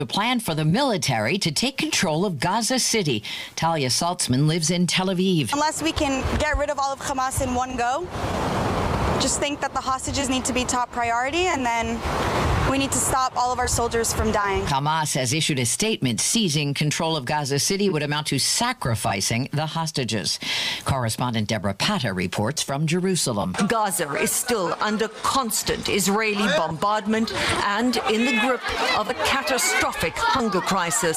A plan for the military to take control of Gaza City. Talia Saltzman lives in Tel Aviv. Unless we can get rid of all of Hamas in one go, just think that the hostages need to be top priority, and then we need to stop all of our soldiers from dying. Hamas has issued a statement seizing control of Gaza City would amount to sacrificing the hostages. Correspondent Deborah Patta reports from Jerusalem. Gaza is still under constant Israeli bombardment and in the grip of a catastrophic hunger crisis.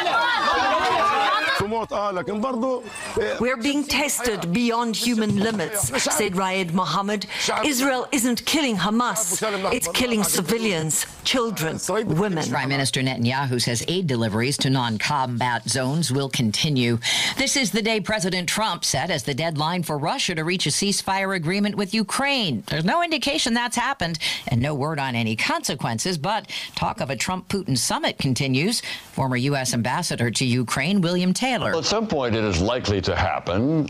We're being tested beyond human limits, said Raed Mohammed. Israel isn't killing Hamas, it's killing civilians, children, women. Prime Minister Netanyahu says aid deliveries to non-combat zones will continue. This is the day President Trump set as the deadline for Russia to reach a ceasefire agreement with Ukraine. There's no indication that's happened and no word on any consequences, but talk of a Trump-Putin summit continues. Former U.S. Ambassador to Ukraine, William Taylor. Well, at some point it is likely to happen.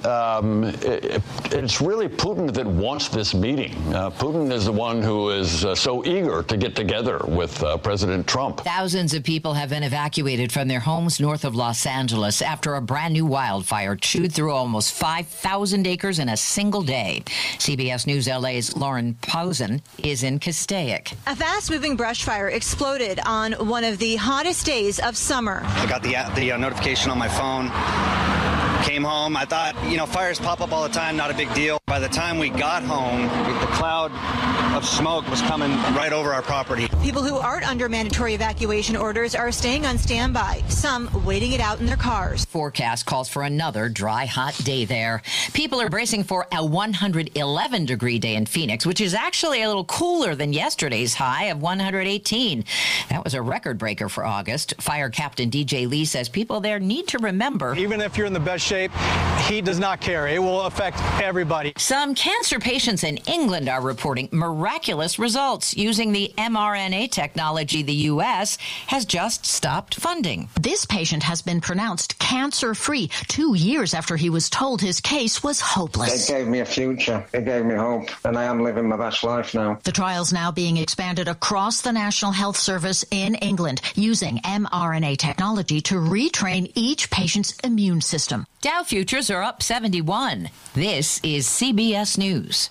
It's really Putin that wants this meeting. Putin is the one who is so eager to get together with President Trump. Thousands of people have been evacuated from their homes north of Los Angeles after a brand new wildfire chewed through almost 5,000 acres in a single day. CBS News LA's Lauren Posen is in Castaic. A fast-moving brush fire exploded on one of the hottest days of summer. I got the notification on my phone. Came home. I thought, fires pop up all the time, not a big deal. By the time we got home, the cloud of smoke was coming right over our property. People who aren't under mandatory evacuation orders are staying on standby, some waiting it out in their cars. Forecast calls for another dry, hot day there. People are bracing for a 111-degree day in Phoenix, which is actually a little cooler than yesterday's high of 118. That was a record breaker for August. Fire Captain DJ Lee says people there need to remember, even if you're in the best shape, heat does not care. It will affect everybody. Some cancer patients in England are reporting miraculous results using the mRNA technology the U.S. has just stopped funding. This patient has been pronounced cancer-free 2 years after he was told his case was hopeless. They gave me a future. They gave me hope, and I am living my best life now. The trial's now being expanded across the National Health Service in England using mRNA technology to retrain each patient's immune system. Dow futures are up 71. This is CBS News.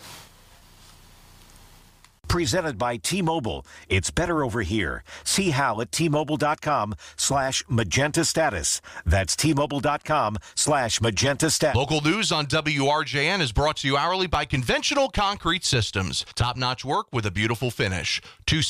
Presented by T-Mobile. It's better over here. See how at T-Mobile.com/magenta status. That's T-Mobile.com/magenta status. Local news on WRJN is brought to you hourly by Conventional Concrete Systems. Top-notch work with a beautiful finish.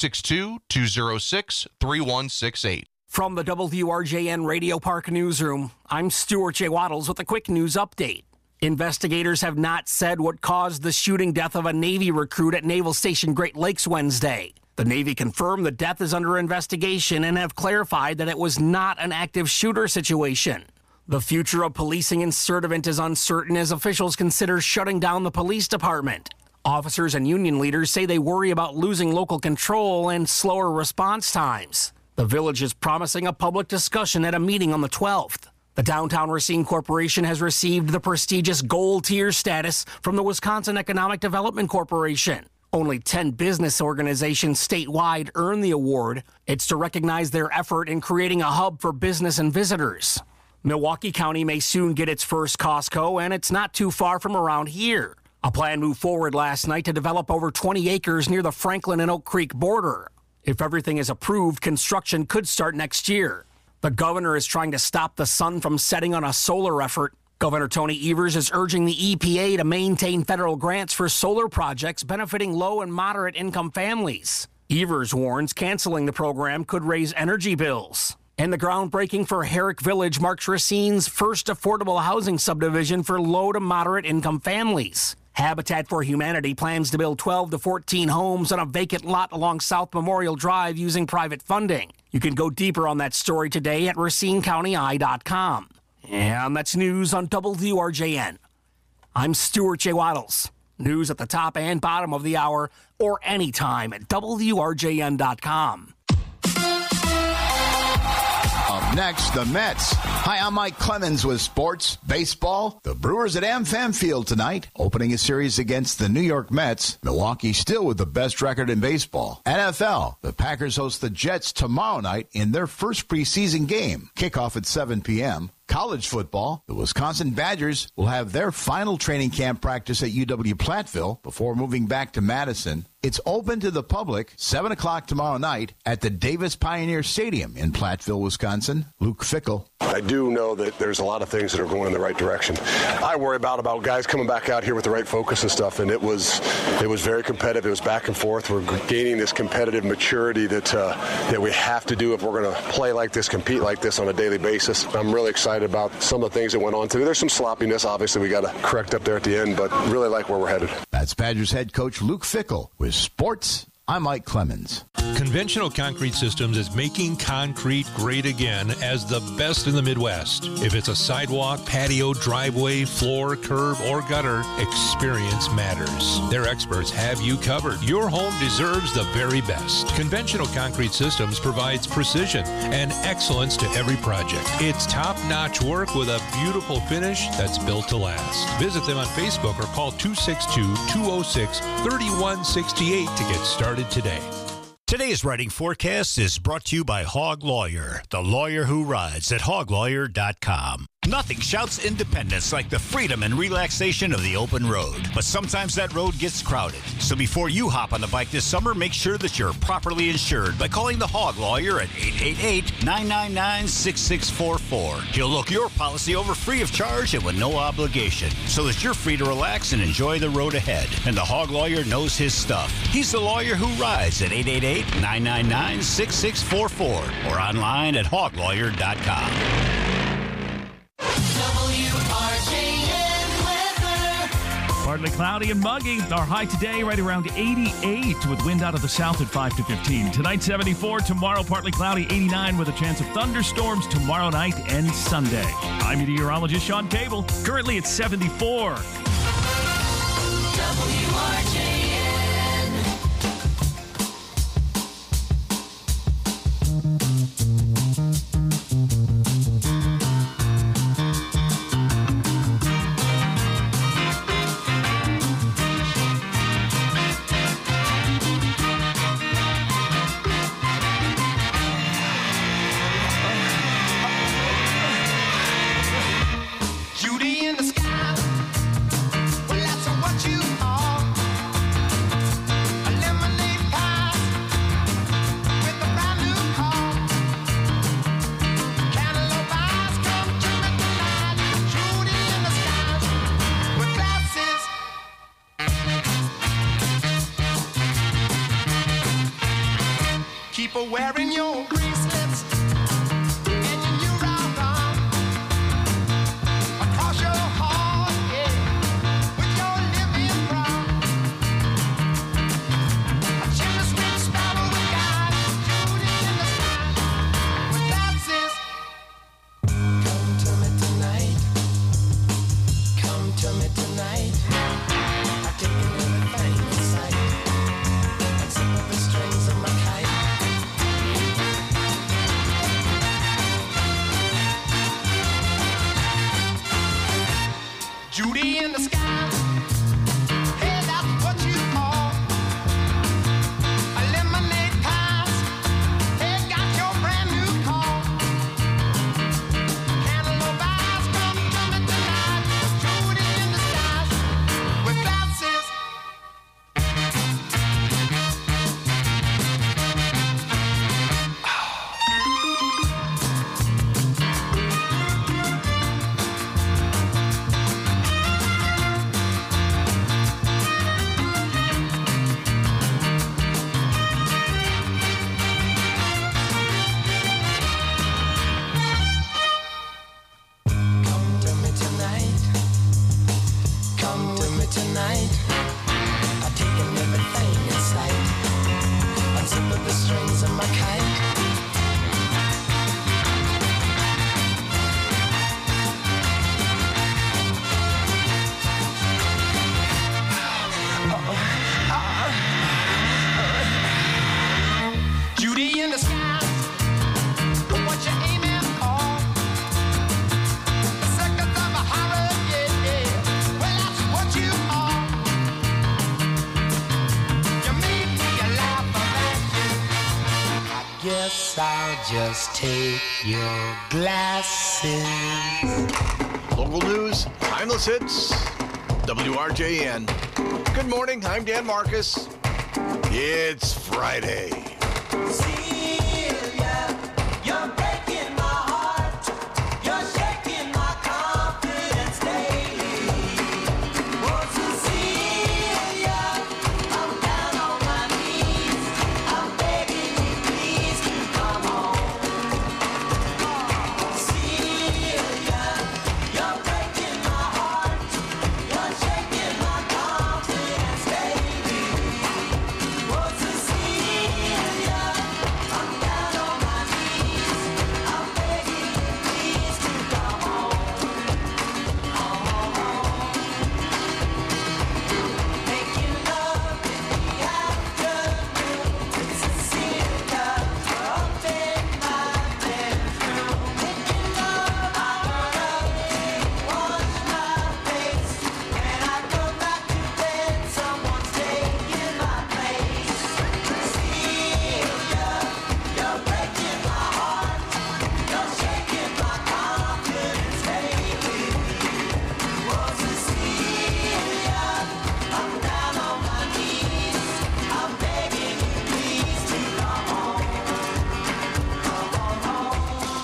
262-206-3168. From the WRJN Radio Park Newsroom, I'm Stuart J. Waddles with a quick news update. Investigators have not said what caused the shooting death of a Navy recruit at Naval Station Great Lakes Wednesday. The Navy confirmed the death is under investigation and have clarified that it was not an active shooter situation. The future of policing in Sturtevant is uncertain as officials consider shutting down the police department. Officers and union leaders say they worry about losing local control and slower response times. The village is promising a public discussion at a meeting on the 12th. The Downtown Racine Corporation has received the prestigious Gold Tier status from the Wisconsin Economic Development Corporation. Only 10 business organizations statewide earn the award. It's to recognize their effort in creating a hub for business and visitors. Milwaukee County may soon get its first Costco, and it's not too far from around here. A plan moved forward last night to develop over 20 acres near the Franklin and Oak Creek border. If everything is approved, construction could start next year. The governor is trying to stop the sun from setting on a solar effort. Governor Tony Evers is urging the EPA to maintain federal grants for solar projects benefiting low and moderate income families. Evers warns canceling the program could raise energy bills. And the groundbreaking for Herrick Village marks Racine's first affordable housing subdivision for low to moderate income families. Habitat for Humanity plans to build 12 to 14 homes on a vacant lot along South Memorial Drive using private funding. You can go deeper on that story today at RacineCountyEye.com. And that's news on WRJN. I'm Stuart J. Waddles. News at the top and bottom of the hour or anytime at WRJN.com. A Next, the Mets. Hi, I'm Mike Clemens with sports, baseball. The Brewers at AmFam Field tonight, opening a series against the New York Mets. Milwaukee still with the best record in baseball. NFL, the Packers host the Jets tomorrow night in their first preseason game. Kickoff at 7 p.m. College football, the Wisconsin Badgers will have their final training camp practice at UW-Platteville before moving back to Madison. It's open to the public, 7 o'clock tomorrow night at the Davis Pioneer Stadium in Platteville, Wisconsin. Luke Fickell. I do know that there's a lot of things that are going in the right direction. I worry about guys coming back out here with the right focus and stuff, and it was very competitive. It was back and forth. We're gaining this competitive maturity that we have to do if we're going to play like this, compete like this on a daily basis. I'm really excited about some of the things that went on today. There's some sloppiness, obviously, we got to correct up there at the end, but really like where we're headed. That's Badgers head coach Luke Fickell with sports. I'm Mike Clemens. Conventional Concrete Systems is making concrete great again as the best in the Midwest. If it's a sidewalk, patio, driveway, floor, curb, or gutter, experience matters. Their experts have you covered. Your home deserves the very best. Conventional Concrete Systems provides precision and excellence to every project. It's top-notch work with a beautiful finish that's built to last. Visit them on Facebook or call 262-206-3168 to get started today. Today's writing forecast is brought to you by Hog Lawyer, the lawyer who rides at hoglawyer.com. Nothing shouts independence like the freedom and relaxation of the open road. But sometimes that road gets crowded. So before you hop on the bike this summer, make sure that you're properly insured by calling the Hog Lawyer at 888-999-6644. He'll look your policy over free of charge and with no obligation, so that you're free to relax and enjoy the road ahead. And the Hog Lawyer knows his stuff. He's the lawyer who rides at 888-999-6644 or online at hoglawyer.com. Partly cloudy and muggy. Our high today right around 88 with wind out of the south at 5 to 15. Tonight 74, tomorrow partly cloudy 89 with a chance of thunderstorms tomorrow night and Sunday. I'm meteorologist Sean Cable. Currently it's 74. WRJN. Wearing your bracelets and your new round across your heart, yeah, with your living brown. A chimney sweet sparrow with God, shooting in the sky with glasses. Come to me tonight. Come to me tonight. I take everything in sight. Except for the strings of my kite. I'll just take your glasses. Local news, timeless hits, WRJN. Good morning, I'm Dan Marcus. It's Friday. Celia, you're breaking my heart. You're shaking my confidence daily. Oh, Cecilia, I'm down on my knees. I'm begging you, please, to come home. Celia, you're breaking my heart. You're shaking my confidence daily. Oh, Cecilia, I'm down on my knees. I'm begging you, please, to come home. Making love in the afternoon with Cecilia up in my bedroom. Making love out of wash my face. When I come back to bed, someone's taking my place. Cecilia, you're breaking my heart. You're shaking my confidence daily. Oh, Cecilia, I'm down on my knees. I'm begging you, please, to come home. Come on home.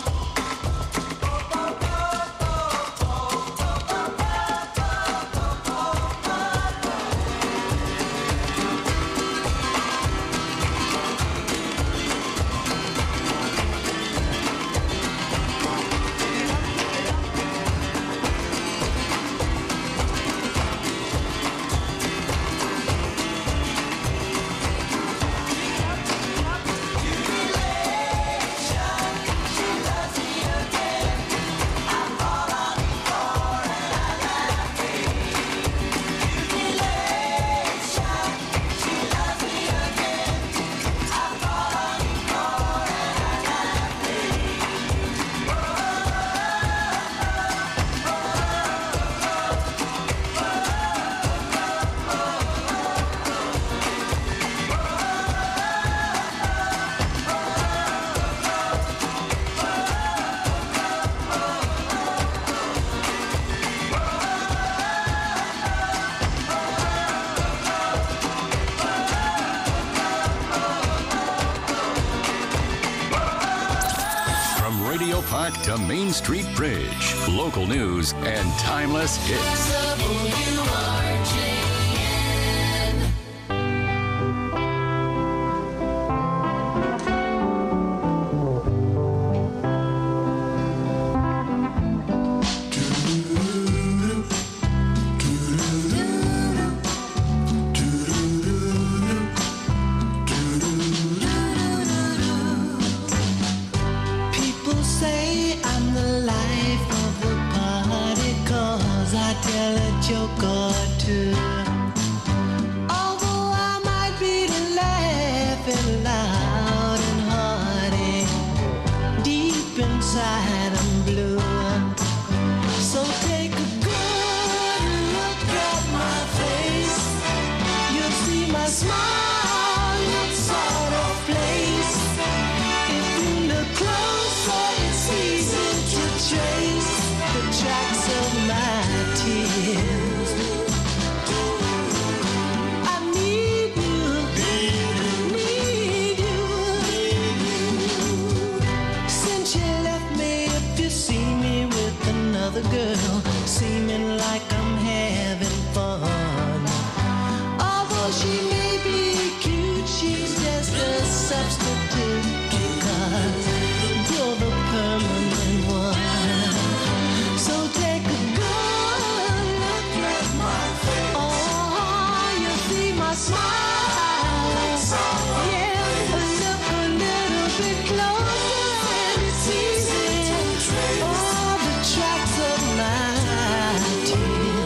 From Radio Park to Main Street Bridge, local news and timeless hits. People say I'm the life of the party 'cause I tell a joke or two. Although I might be laughing loud and hearty, deep inside I'm blue. So take a good look at my face. You'll see my smile looks out of place. If you look closer, it's easy to trace the tracks of my tears. I need you, need you. Since you left me, if you see me with another girl, seeming like I'm having fun. Although she may be cute, she's just a substitute because you're the permanent one. So take a good look at my face. Oh, you see my smile. Yeah, look a little bit closer and it's easy. All the tracks of my tears.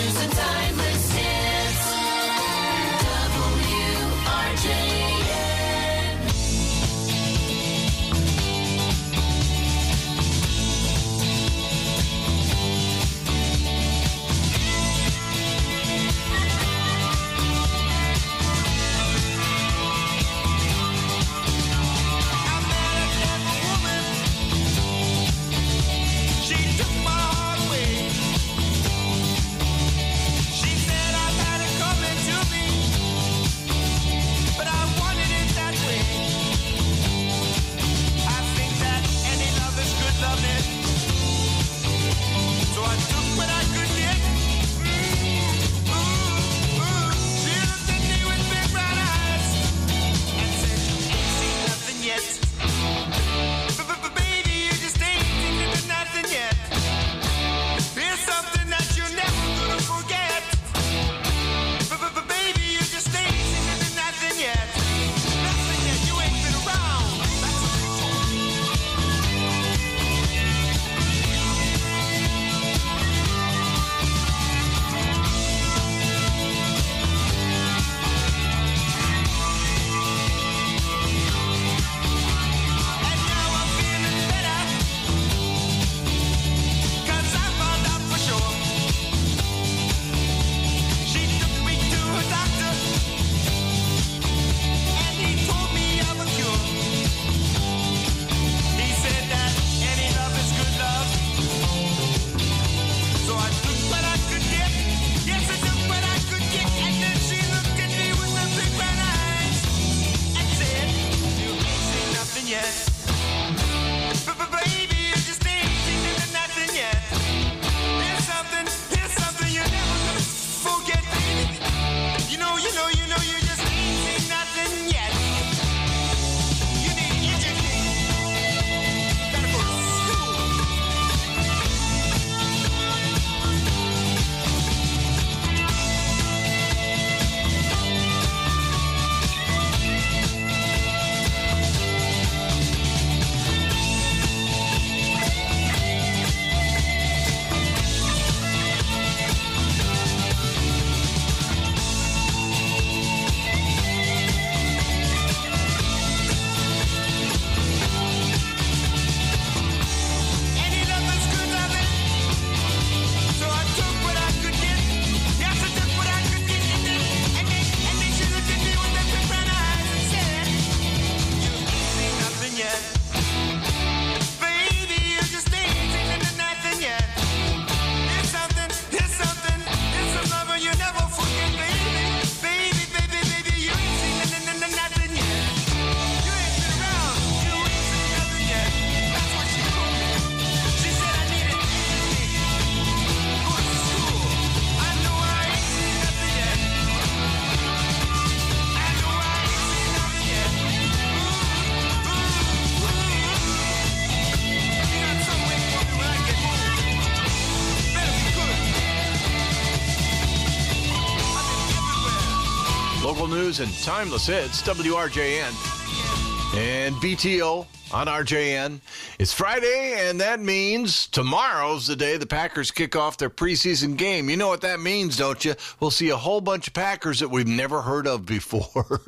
news and timeless hits. WRJN. Local news and timeless hits, WRJN and BTO on RJN. It's Friday, and that means tomorrow's the day the Packers kick off their preseason game. You know what that means, don't you? We'll see a whole bunch of Packers that we've never heard of before.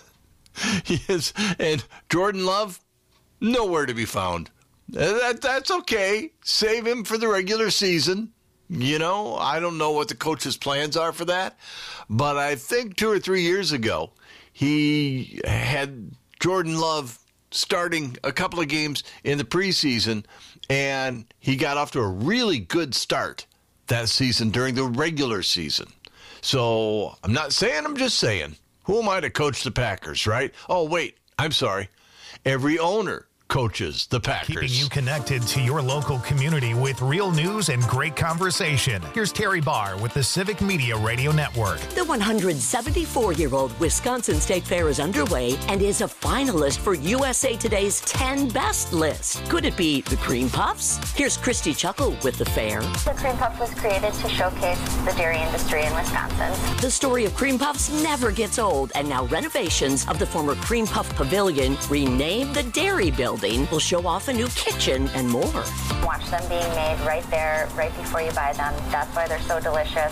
Yes, and Jordan Love, nowhere to be found. That's okay. Save him for the regular season. You know, I don't know what the coach's plans are for that, but I think 2 or 3 years ago, he had Jordan Love starting a couple of games in the preseason, and he got off to a really good start that season during the regular season. So I'm not saying, I'm just saying, who am I to coach the Packers, right? Oh, wait, I'm sorry. Every owner coaches the Packers. Keeping you connected to your local community with real news and great conversation. Here's Terry Barr with the Civic Media Radio Network. The 174-year-old Wisconsin State Fair is underway and is a finalist for USA Today's 10 Best list. Could it be the Cream Puffs? Here's Christy Chuckle with the fair. The Cream Puff was created to showcase the dairy industry in Wisconsin. The story of Cream Puffs never gets old, and now renovations of the former Cream Puff Pavilion, renamed the Dairy Building, will show off a new kitchen and more. Watch them being made right there, right before you buy them. That's why they're so delicious.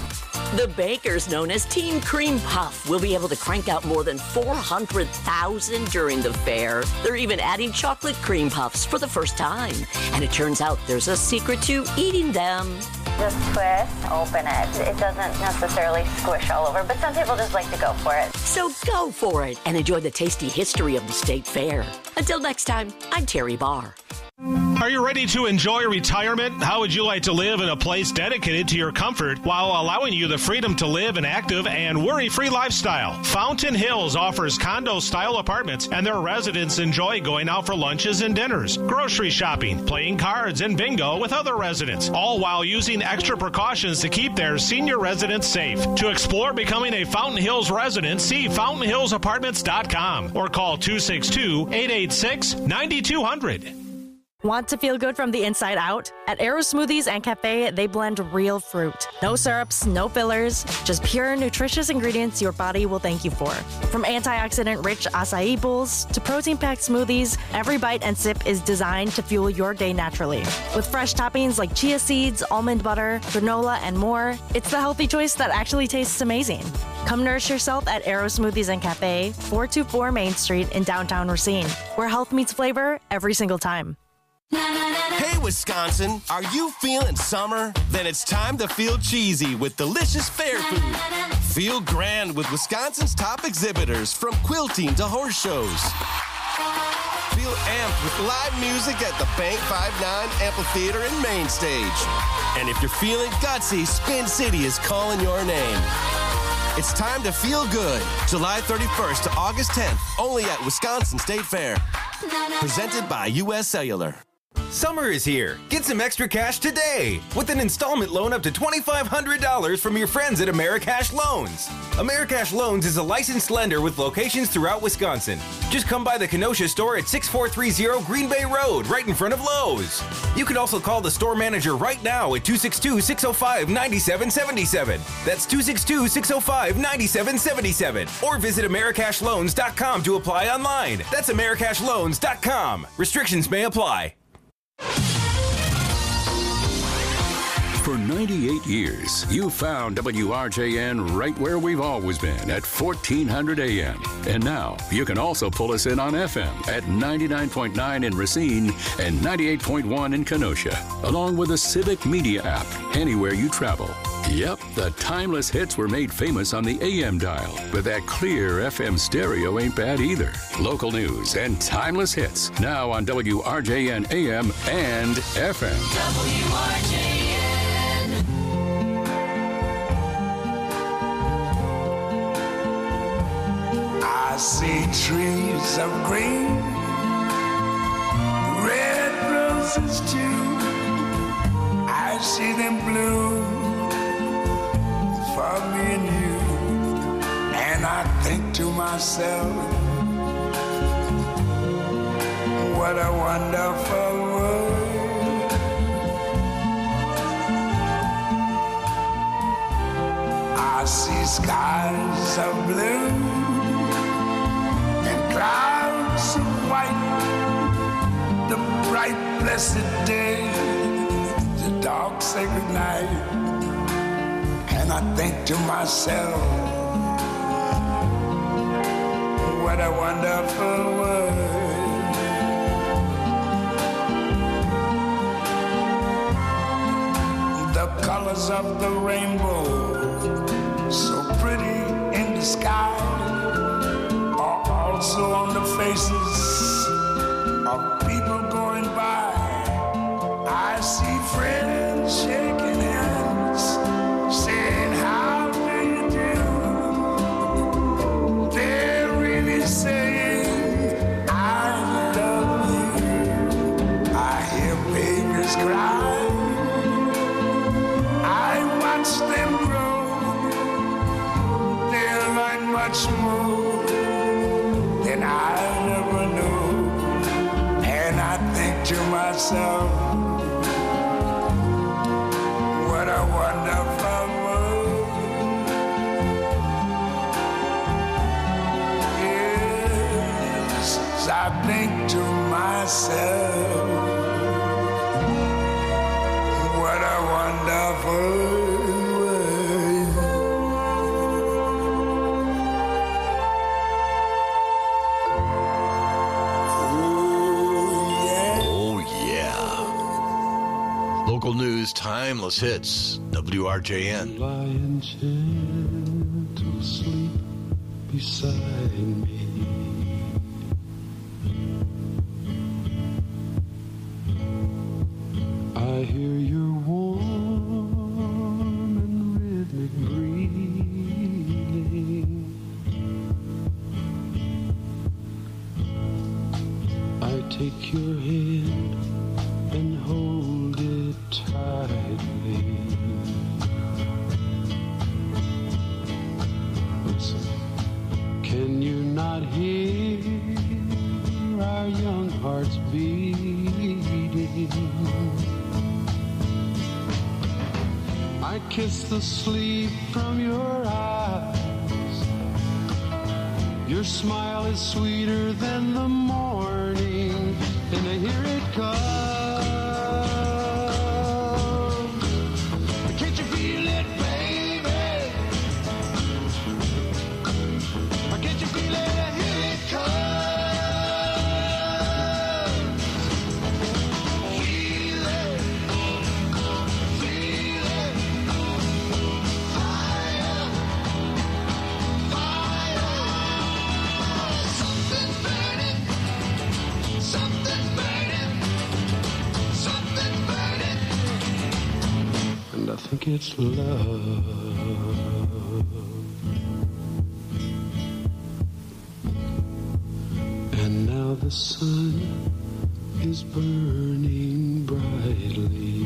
The bakers known as Team Cream Puff will be able to crank out more than 400,000 during the fair. They're even adding chocolate cream puffs for the first time. And it turns out there's a secret to eating them. Just twist, open it. It doesn't necessarily squish all over, but some people just like to go for it. So go for it and enjoy the tasty history of the State Fair. Until next time, I'm Terry Barr. Are you ready to enjoy retirement? How would you like to live in a place dedicated to your comfort while allowing you the freedom to live an active and worry-free lifestyle? Fountain Hills offers condo-style apartments, and their residents enjoy going out for lunches and dinners, grocery shopping, playing cards, and bingo with other residents, all while using extra precautions to keep their senior residents safe. To explore becoming a Fountain Hills resident, see fountainhillsapartments.com or call 262-886-9200. Want to feel good from the inside out? At Arrow Smoothies and Cafe, they blend real fruit. No syrups, no fillers, just pure, nutritious ingredients your body will thank you for. From antioxidant-rich acai bowls to protein-packed smoothies, every bite and sip is designed to fuel your day naturally. With fresh toppings like chia seeds, almond butter, granola, and more, it's the healthy choice that actually tastes amazing. Come nourish yourself at Arrow Smoothies and Cafe, 424 Main Street in downtown Racine, where health meets flavor every single time. Hey, Wisconsin, are you feeling summer? Then it's time to feel cheesy with delicious fair food. Feel grand with Wisconsin's top exhibitors, from quilting to horse shows. Feel amped with live music at the Bank 5-9 Amphitheater and Main Stage. And if you're feeling gutsy, Spin City is calling your name. It's time to feel good. July 31st to August 10th, only at Wisconsin State Fair. Presented by U.S. Cellular. Summer is here. Get some extra cash today with an installment loan up to $2,500 from your friends at Americash Loans. Americash Loans is a licensed lender with locations throughout Wisconsin. Just come by the Kenosha store at 6430 Green Bay Road, right in front of Lowe's. You can also call the store manager right now at 262-605-9777. That's 262-605-9777. Or visit AmericashLoans.com to apply online. That's AmericashLoans.com. Restrictions may apply. For 98 years, you found WRJN right where we've always been at 1400 AM. And now you can also pull us in on FM at 99.9 in Racine and 98.1 in Kenosha, along with the Civic Media app anywhere you travel. Yep, the timeless hits were made famous on the AM dial, but that clear FM stereo ain't bad either. Local news and timeless hits now on WRJN AM and FM. WRJN. I see trees of green, red roses too. I see them bloom for me and you. And I think to myself, what a wonderful world. I see skies of blue and clouds of white, the bright blessed day, the dark sacred night. And I think to myself, what a wonderful world. The colors of the rainbow, so pretty in the sky, are also on the faces of people going by. I see friends shaking hands, saying, how do you do? They're really saying, I love you. I hear babies cry. I watch them grow. They'll learn much more than I never knew. And I think to myself, what a wonderful world. Yes, I think to myself, what a wonderful world. Dallas Hits, WRJN. Lie in gentle sleep beside me. I hear your warm and rhythmic breathing. I take your hand and hold it tightly. Listen, can you not hear our young hearts beating? I kiss the sleep from your eyes. Your smile is sweeter than the morning, and I hear it come. Can't you feel it, baby? Can't you feel it? Here it comes. Feel it. Feel it. Fire. Fire. Something's burning. Something's burning. Something's burning. And I think it's love. And now the sun is burning brightly.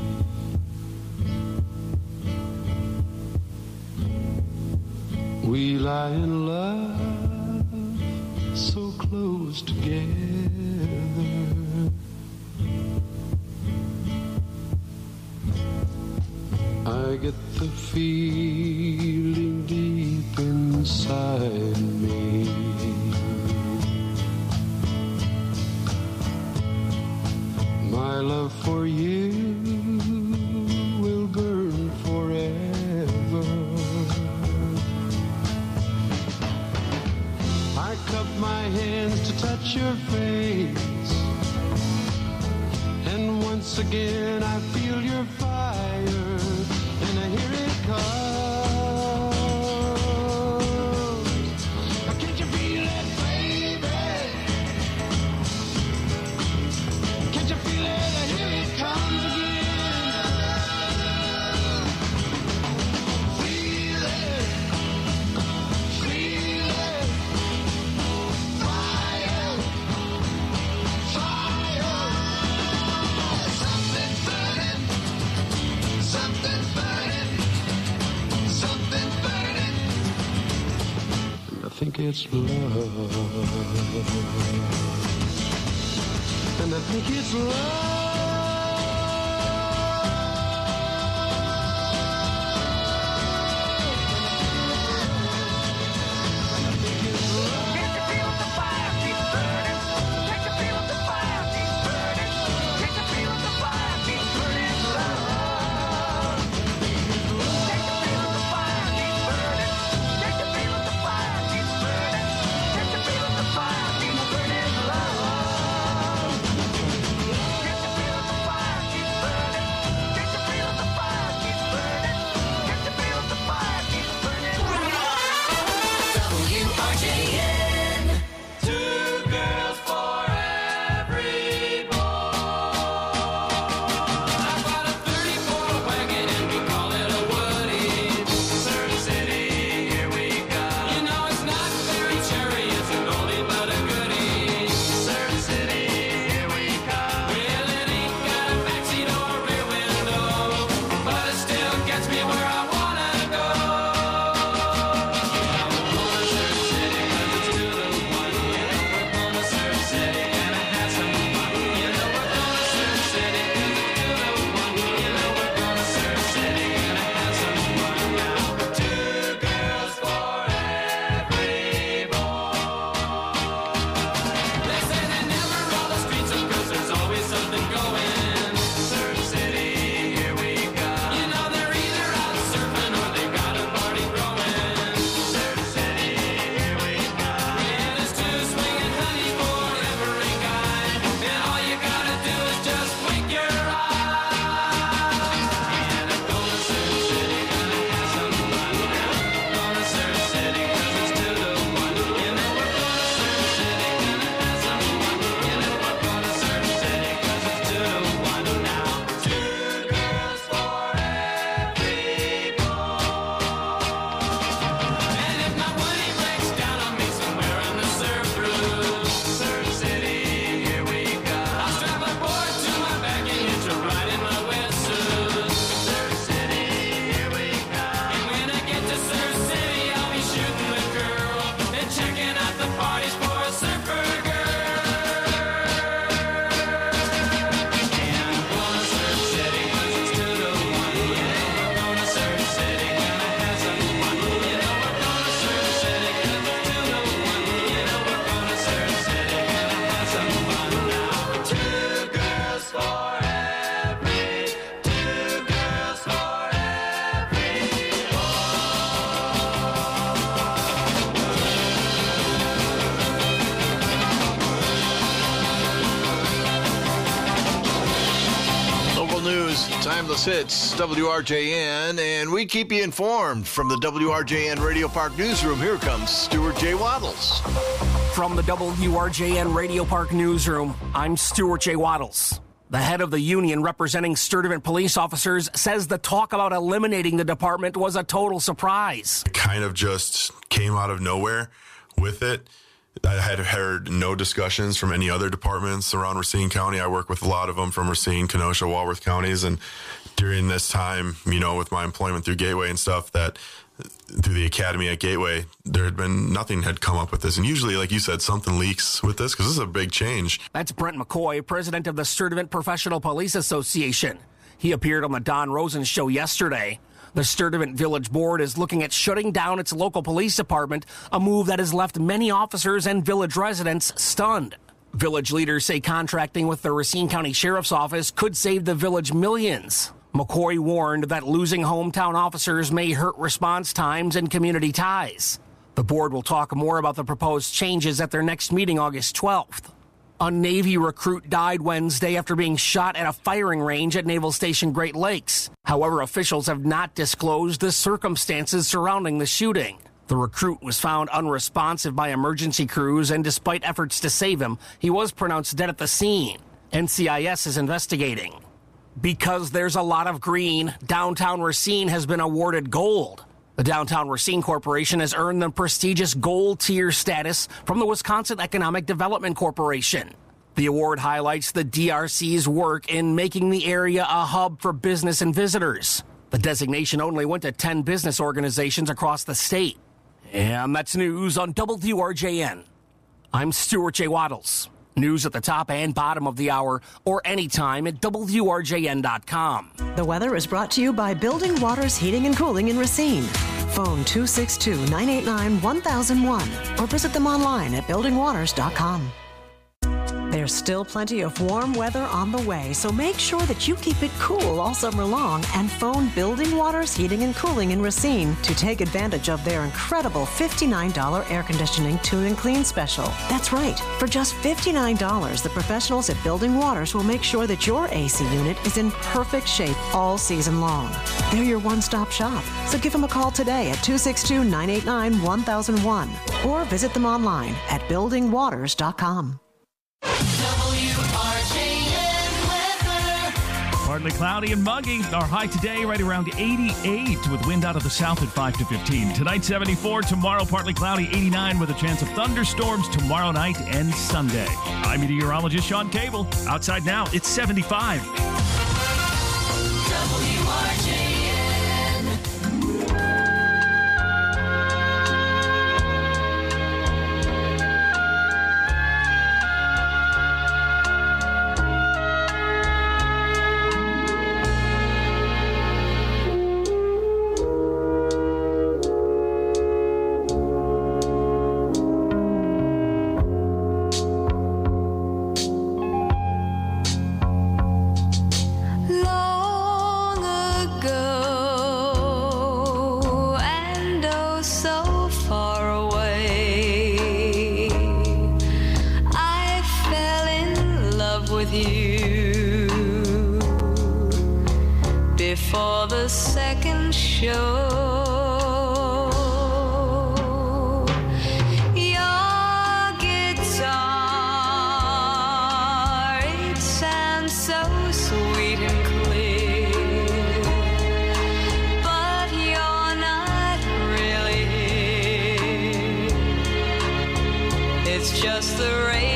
We lie in love so close together. I get the feeling deep inside me. My love for you will burn forever. I cup my hands to touch your face, and once again I feel your fire, and I hear it comes. Can't you feel it, baby? Can't you feel it? Here it comes again. Feel it. Feel it. Fire. Fire. Something's burning. Something's burning. Something's burning. And I think it's love. And I think it's love. Timeless Hits, WRJN, and we keep you informed from the WRJN Radio Park newsroom. Here comes Stuart J. Waddles. From the WRJN Radio Park newsroom, I'm Stuart J. Waddles. The head of the union representing Sturtevant police officers says the talk about eliminating the department was a total surprise. It kind of just came out of nowhere with it. I had heard no discussions from any other departments around Racine County. I work with a lot of them from Racine, Kenosha, Walworth counties. And during this time, you know, with my employment through Gateway and stuff, that through the academy at Gateway, there had been nothing had come up with this. And usually, like you said, something leaks with this because this is a big change. That's Brent McCoy, president of the Sturtevant Professional Police Association. He appeared on the Don Rosen show yesterday. The Sturtevant Village Board is looking at shutting down its local police department, a move that has left many officers and village residents stunned. Village leaders say contracting with the Racine County Sheriff's Office could save the village millions. McCoy warned that losing hometown officers may hurt response times and community ties. The board will talk more about the proposed changes at their next meeting August 12th. A Navy recruit died Wednesday after being shot at a firing range at Naval Station Great Lakes. However, officials have not disclosed the circumstances surrounding the shooting. The recruit was found unresponsive by emergency crews, and despite efforts to save him, he was pronounced dead at the scene. NCIS is investigating. Because there's a lot of green, downtown Racine has been awarded gold. The Downtown Racine Corporation has earned the prestigious gold tier status from the Wisconsin Economic Development Corporation. The award highlights the DRC's work in making the area a hub for business and visitors. The designation only went to 10 business organizations across the state. And that's news on WRJN. I'm Stuart J. Waddles. News at the top and bottom of the hour or anytime at WRJN.com. The weather is brought to you by Building Waters Heating and Cooling in Racine. Phone 262-989-1001 or visit them online at buildingwaters.com. There's still plenty of warm weather on the way, so make sure that you keep it cool all summer long and phone Building Waters Heating and Cooling in Racine to take advantage of their incredible $59 air conditioning tune and clean special. That's right. For just $59, the professionals at Building Waters will make sure that your AC unit is in perfect shape all season long. They're your one-stop shop, so give them a call today at 262-989-1001 or visit them online at buildingwaters.com. Partly cloudy and muggy. Our high today right around 88 with wind out of the south at 5 to 15. Tonight 74, tomorrow partly cloudy 89 with a chance of thunderstorms tomorrow night and Sunday. I'm meteorologist Sean Cable. Outside now, it's 75. WRJN. For the second show, your guitar, it sounds so sweet and clear, but you're not really here. It's just the radio.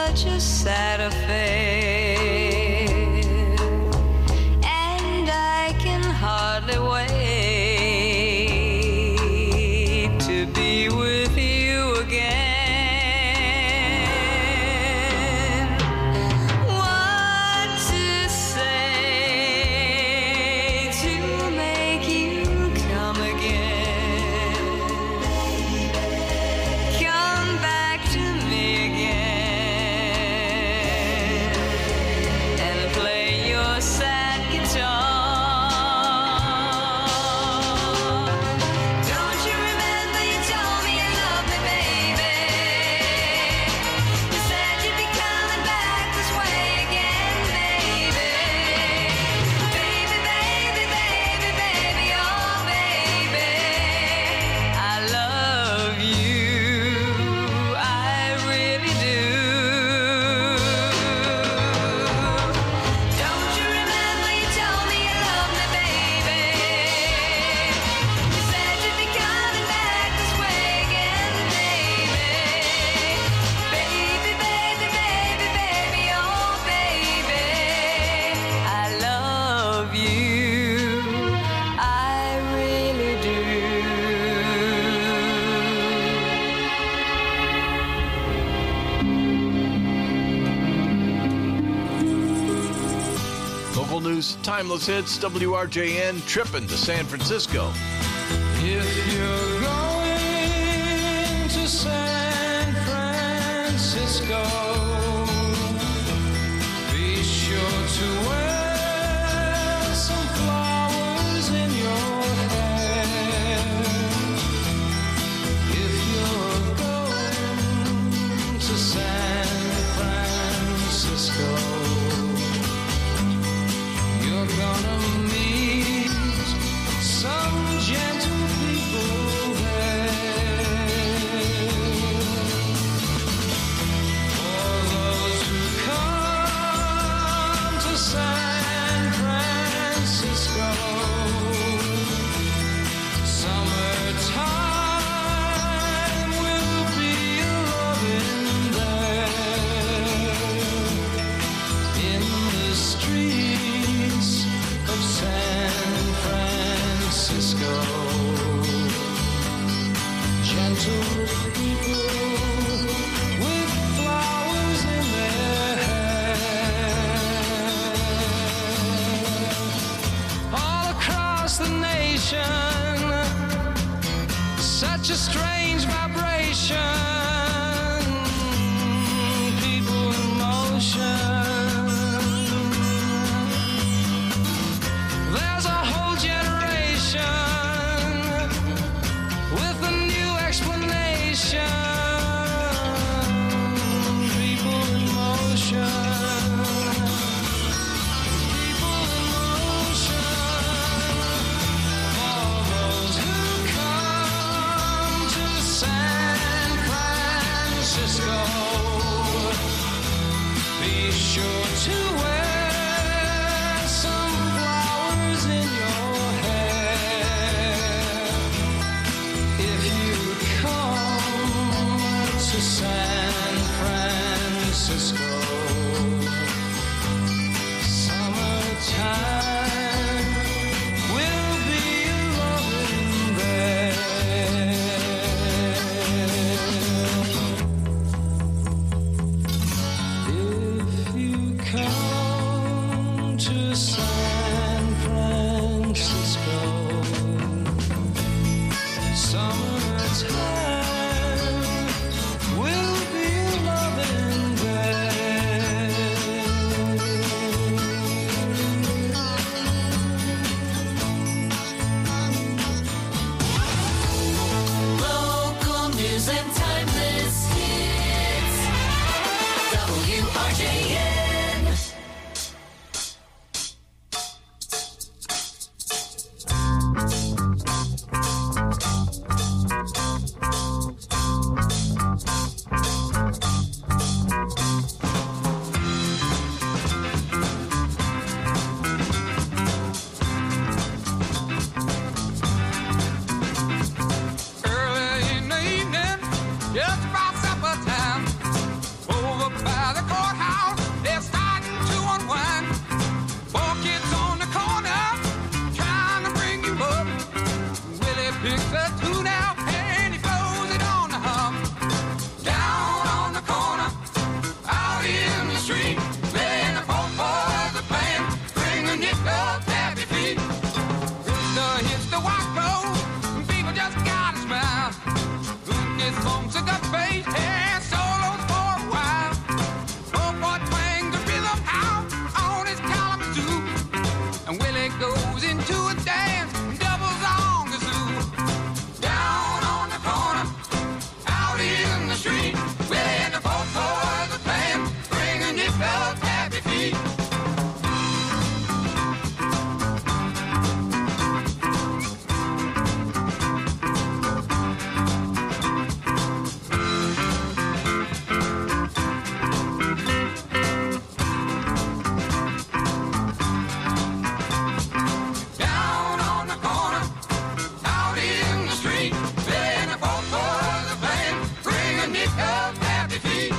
such a sad affair, and I can hardly wait to be with you again. What to say to make you come again? Come back to me again and play your sad guitar. Don't you remember you told me you loved me, baby? You said you'd be coming back this way again, baby. Baby, baby, baby, baby, oh baby, I love you, I really do. Don't you remember you told me you loved me, baby? You said you'd be coming back this way again, baby. Baby, baby, baby, baby, oh baby, I love you, I really do. Local news, timeless hits, WRJN, tripping to San Francisco. If you're going to San Francisco, be sure to wear some flowers in your hair. If you're going to San Francisco, you're gonna meet some gentle people there. For those who come to San Francisco, summertime will be a-loving there. In the streets of San Francisco, gentle people with flowers in their hair. All across the nation, such a strange vibration, people in motion. There's a whole generation with a new explanation. People in motion. People in motion. For those who come to San Francisco, be sure to wear some flowers in your hair. If you come to San Francisco, summertime will be a-loving there. If you come to San Francisco, summertime will took a bass and solos for a while. Oh, boy, twang the rhythm out on his Kalamazoo. And Willie goes into a dance and doubles on kazoo. Down on the corner, out in the street, Willie and the folk boys are playing, bringing you fellas happy feet. Down on the corner, out in the street, Willie and the folk boys are playing, bringing you fellas happy feet.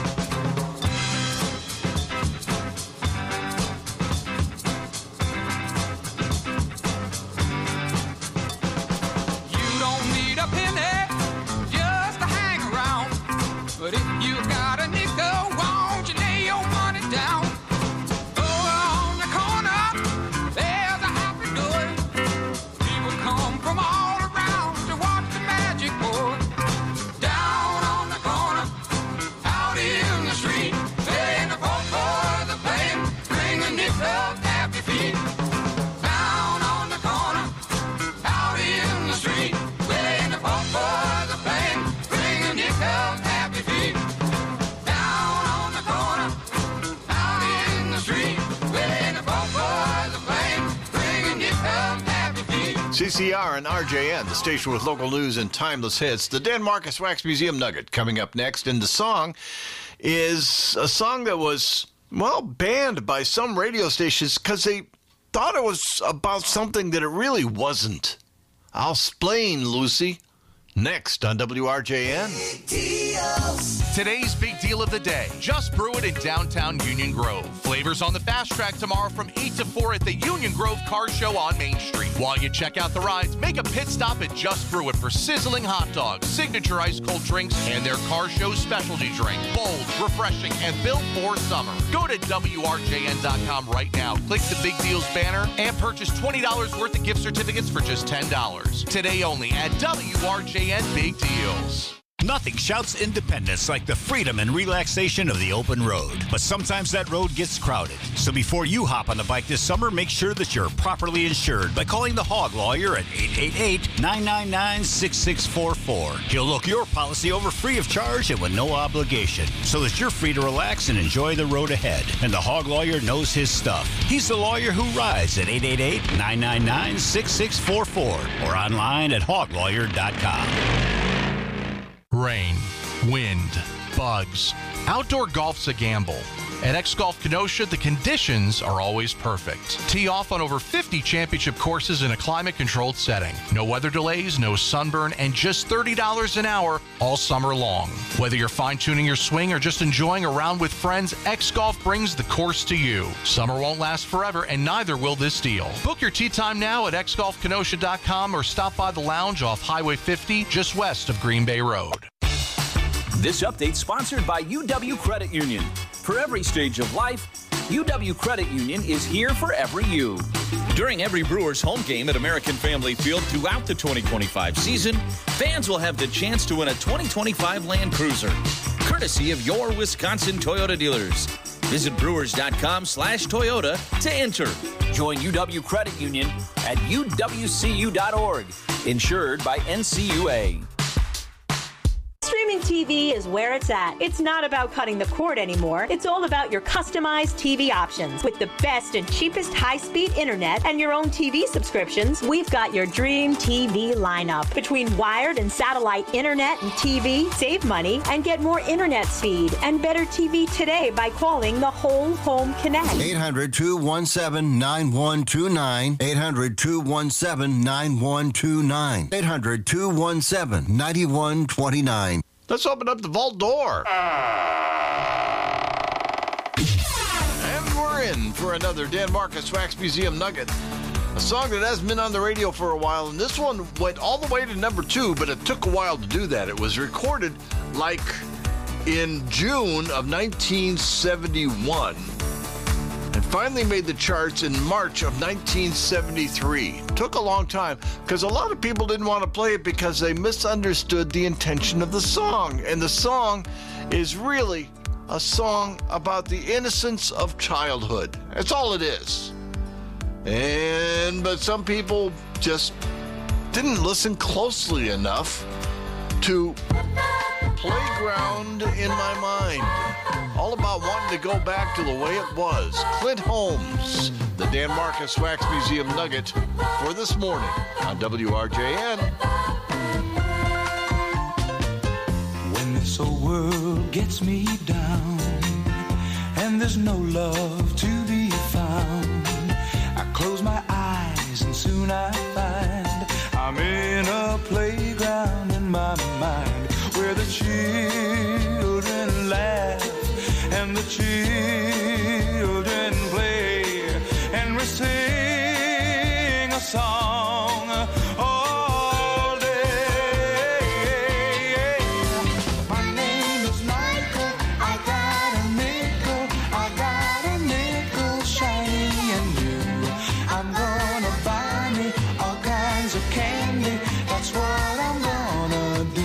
You don't need a penny just to hang around. But if you got a nickel, won't you lay your money down? Over on the corner, there's a happy door. People come from all around to watch the magic pour. Down on the corner, out in the street, playing the folk boys are playing, bringing themselves happy feet. Down on the corner, out in the street, playing the folk boys are playing, bringing themselves happy feet. Down on the corner, out in the street, playing the folk boys are playing, bringing themselves happy feet. CCR and RJN, the station with local news and timeless hits. The Dan Marcus Wax Museum Nugget coming up next. And the song is a song that was, well, banned by some radio stations because they thought it was about something that it really wasn't. I'll explain, Lucy. Next on WRJN. Today's big deal of the day. Just Brew It in downtown Union Grove. Flavors on the fast track tomorrow from 8 to 4 at the Union Grove Car Show on Main Street. While you check out the rides, make a pit stop at Just Brew It for sizzling hot dogs, signature ice cold drinks, and their Car Show specialty drink. Bold, refreshing, and built for summer. Go to WRJN.com right now. Click the Big Deals banner and purchase $20 worth of gift certificates for just $10. Today only at WRJN Big Deals. Nothing shouts independence like the freedom and relaxation of the open road. But sometimes that road gets crowded. So before you hop on the bike this summer, make sure that you're properly insured by calling the Hog Lawyer at 888-999-6644. He'll look your policy over free of charge and with no obligation, so that you're free to relax and enjoy the road ahead. And the Hog Lawyer knows his stuff. He's the lawyer who rides at 888-999-6644 or online at hoglawyer.com. Rain, wind, bugs. Outdoor golf's a gamble. At X-Golf Kenosha, the conditions are always perfect. Tee off on over 50 championship courses in a climate-controlled setting. No weather delays, no sunburn, and just $30 an hour all summer long. Whether you're fine-tuning your swing or just enjoying a round with friends, X-Golf brings the course to you. Summer won't last forever, and neither will this deal. Book your tee time now at xgolfkenosha.com or stop by the lounge off Highway 50 just west of Green Bay Road. This update sponsored by UW Credit Union. For every stage of life, UW Credit Union is here for every you. During every Brewers home game at American Family Field throughout the 2025 season, fans will have the chance to win a 2025 Land Cruiser, courtesy of your Wisconsin Toyota dealers. Visit brewers.com/Toyota to enter. Join UW Credit Union at uwcu.org. Insured by NCUA. Streaming TV is where it's at. It's not about cutting the cord anymore. It's all about your customized TV options. With the best and cheapest high-speed internet and your own TV subscriptions, we've got your dream TV lineup. Between wired and satellite internet and TV, save money and get more internet speed and better TV today by calling the Whole Home Connect. 800-217-9129. 800-217-9129. 800-217-9129. Let's open up the vault door. And we're in for another Dan Marcus Wax Museum Nugget. A song that hasn't been on the radio for a while, and this one went all the way to number 2, but it took a while to do that. It was recorded like in June of 1971. And finally made the charts in March of 1973. Took a long time because a lot of people didn't want to play it because they misunderstood the intention of the song. And the song is really a song about the innocence of childhood. That's all it is. But some people just didn't listen closely enough to Playground in My Mind. All about wanting to go back to the way it was. Clint Holmes, the Dan Marcus Wax Museum Nugget for this morning on WRJN. When this old world gets me down and there's no love to be found, I close my eyes and soon I find I'm in a playground in my mind where the children laugh and the children play and we sing a song all day. My name is Michael, I got a nickel shiny and new. I'm gonna buy me all kinds of candy, that's what I'm gonna do.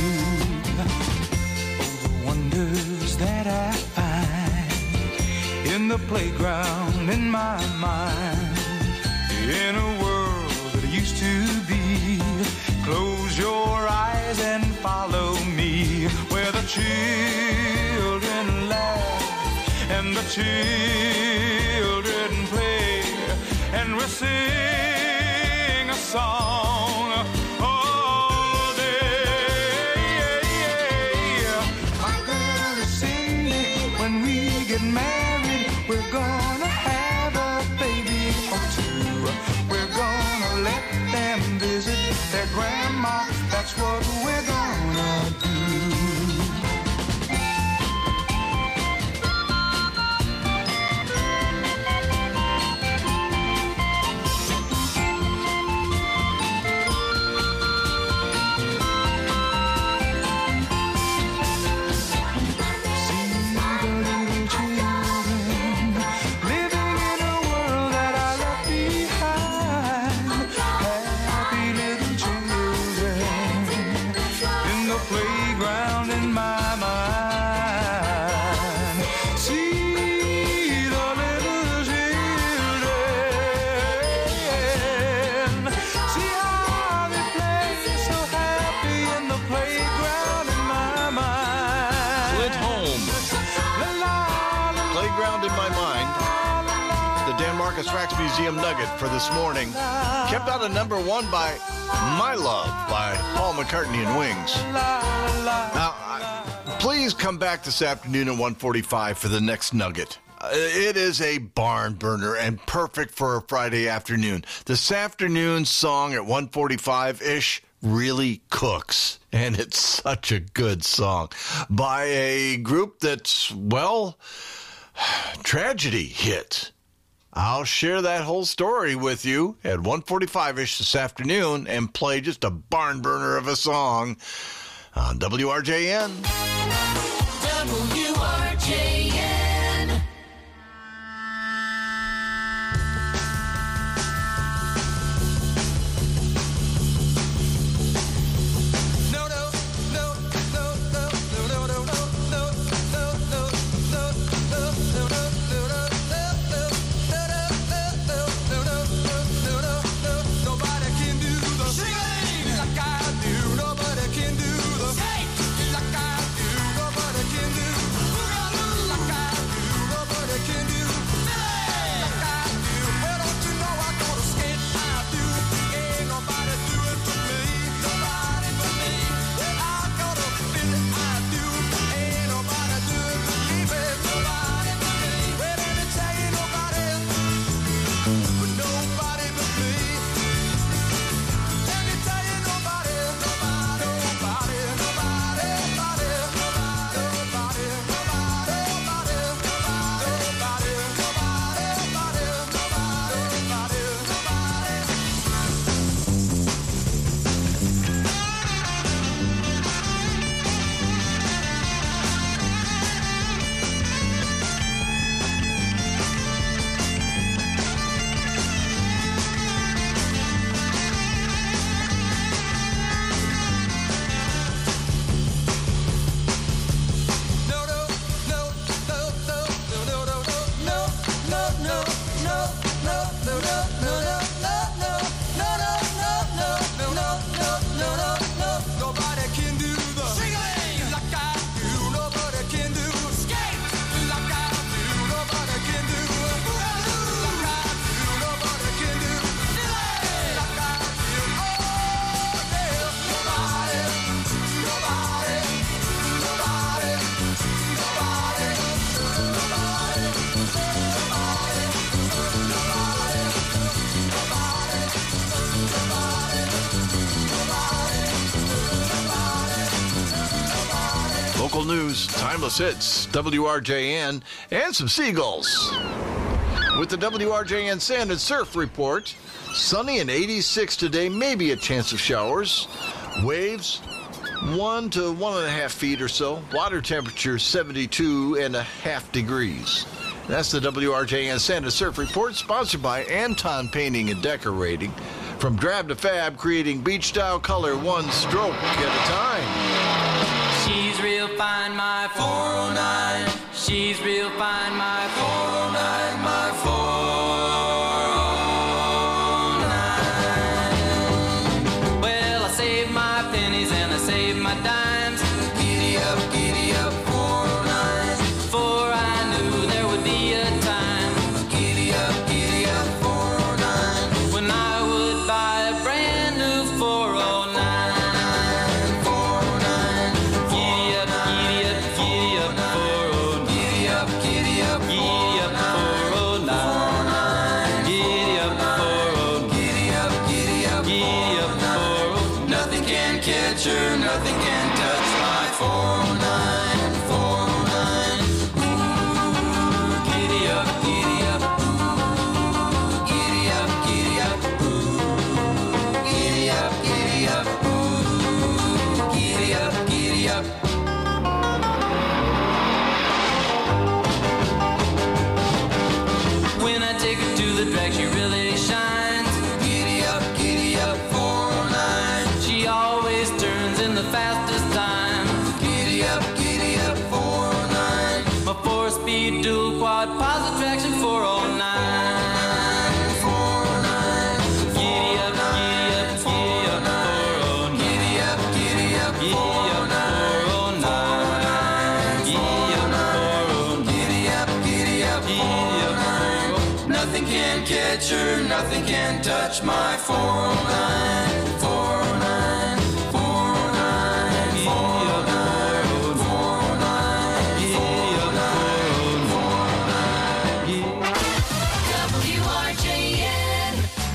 That I find in the playground in my mind, in a world that used to be. Close your eyes and follow me, where the children laugh and the children play, and we sing a song all day. When we get married, we're gonna have a baby or two. We're gonna let them visit their grandma. That's what we're gonna do. Wax Museum Nugget for this morning. Kept out of #1 by My Love by Paul McCartney and Wings. Now, please come back this afternoon at 1:45 for the next nugget. It is a barn burner and perfect for a Friday afternoon. This afternoon's song at 1:45-ish really cooks, and it's such a good song by a group that's, well, tragedy hit. I'll share that whole story with you at 1:45-ish this afternoon and play just a barn burner of a song on WRJN. WRJN. Nobody can do Local news, timeless hits, WRJN, and some seagulls. With the WRJN Sand and Surf Report, sunny and 86 today, maybe a chance of showers. Waves 1 to 1.5 feet or so. Water temperature 72.5 degrees. That's the WRJN Sand and Surf Report, sponsored by Anton Painting and Decorating. From drab to fab, creating beach-style color one stroke at a time. She's real fine, my 409. She's real fine, my 409, my 409. Well, I saved my pennies and I saved my dimes. Giddy up, 409. For I knew there would be a time. Giddy up, 409. When I would buy a brand new 409. 409. Giddy up, 409. Giddy up, 409. Giddy up, 409. Giddy up, 409. Nothing can catch her, nothing can touch my 409. 409. Ooh, giddy up, giddy up. Ooh, giddy up, giddy up. Ooh, giddy up, giddy up. Ooh, giddy up, giddy up. When I take her to the drag, she really shines. Giddy up, 409. She always turns in the fastest time. Giddy up, 409. My 4-speed dual quad positive traction 409. 409. Giddy up, 409. Giddy up, 409. Giddy up, 409. Nothing can catch her, nothing can touch my 409. 409. 409. 409. 409. WRJN.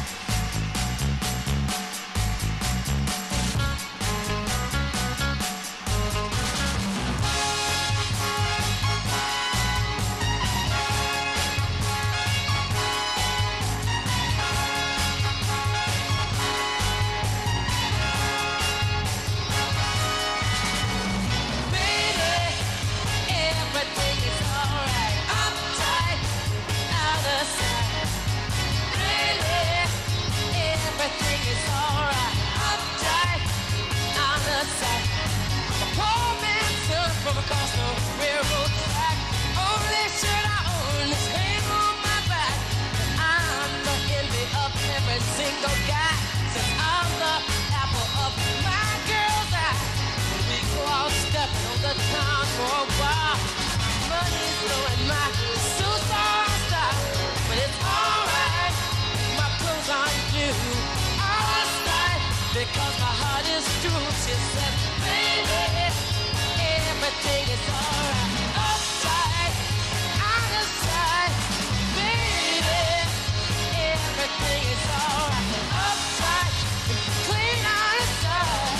Everything is alright. Uptight, out of sight. Really, everything is alright. Uptight, out of sight. I'm a poor man's son from across the railroad track. Only shirt I own is hanging on my back. I'm the envy of every single guy. Since I'm the apple of my girl's eye. We go out stepping on the town for a while. Money's blowing my suits are style, but it's alright. My clothes aren't new, outside, because my heart is true. She said, baby, everything is alright. Upside, out of sight, baby, everything is alright. Upside, clean out of sight.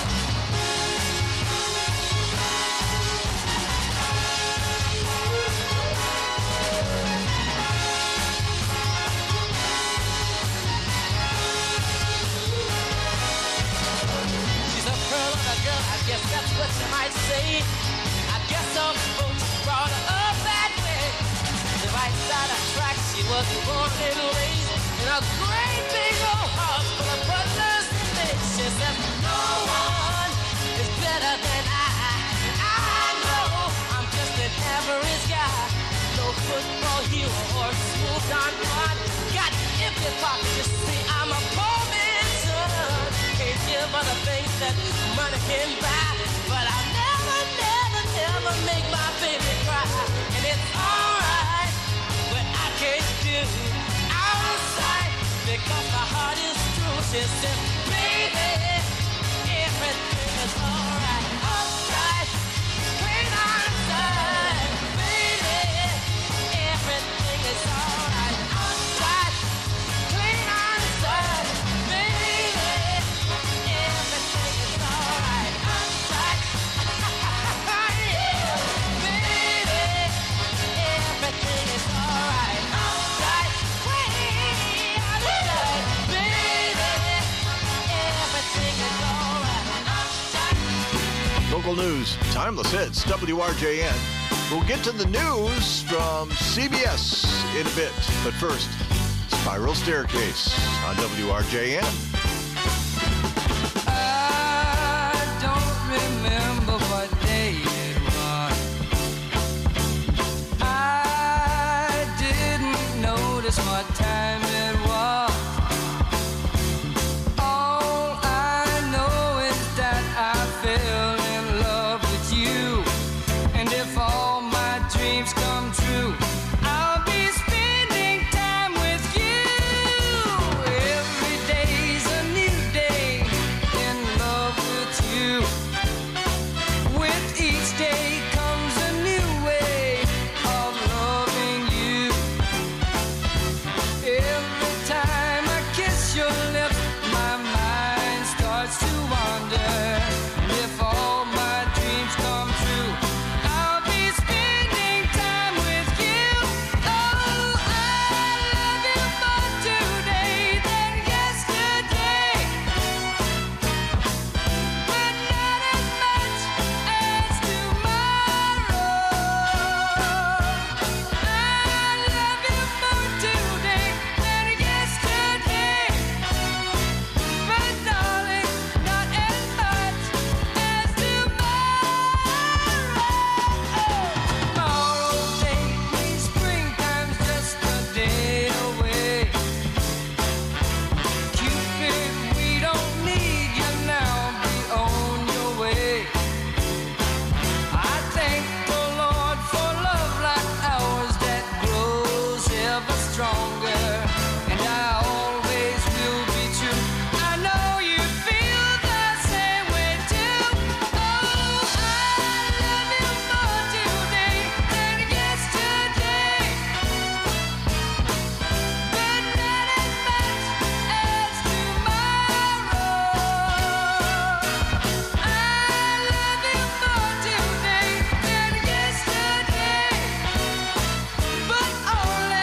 She's a pearl of a girl, I guess that's what you might say. I guess some folks brought her up that way. The right side of tracks, she was born and raised in a great big old house full of brothers and mates. She says, no one is better than I. I know I'm just an average guy. No football hero or school Don Juan. Got empty pockets, you see, I'm a poor man's son. Can't give other things that money can buy. But I'll never, never, never make my baby cry. And it's alright, but I can't do out of sight, because my heart is true. She said, baby, everything is alright. Upside, clean out of sight. Baby, everything is alright. Upside, clean out of sight. Baby, everything is alright. Upside, yeah. news, timeless hits, WRJN. We'll get to the news from CBS in a bit. But first, Spiral Staircase on WRJN.